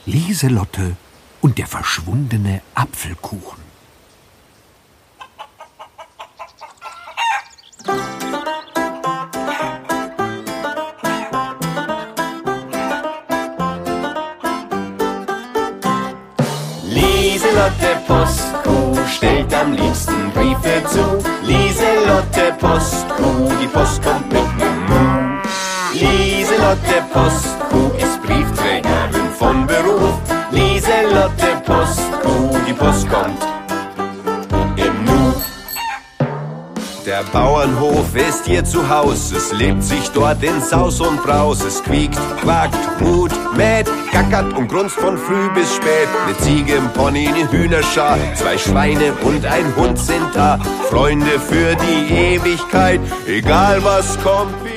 Lieselotte und der verschwundene Apfelkuchen. Lieselotte Postkuh stellt am liebsten Briefe zu. Lieselotte Postkuh, die Post kommt mit nem Mu. Lieselotte Postkuh ist Briefträgerin von Beruf. Lieselotte Postkuh, die Post kommt im Nu. Der Bauernhof ist ihr Zuhaus, es lebt sich dort in Saus und Braus. Es quiekt, quakt, mut, mäht, gackert und grunzt von früh bis spät. Eine Ziege, ein Pony, eine Hühnerschar, 2 Schweine und ein Hund sind da. Freunde für die Ewigkeit, egal was kommt.